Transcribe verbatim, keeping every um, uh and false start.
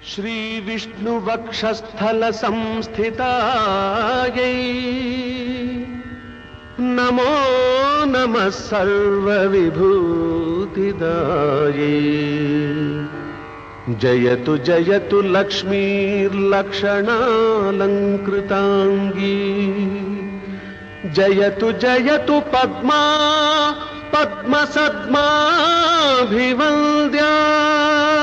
श्री विष्णु वक्षस्थल संस्थितायै नमो नमः सर्व विभूतिदायै। जयतु जयतु लक्ष्मीर्लक्षणालंकृतांगी, जयतु जयतु पद्मा पद्मसद्माभिवन्द्या।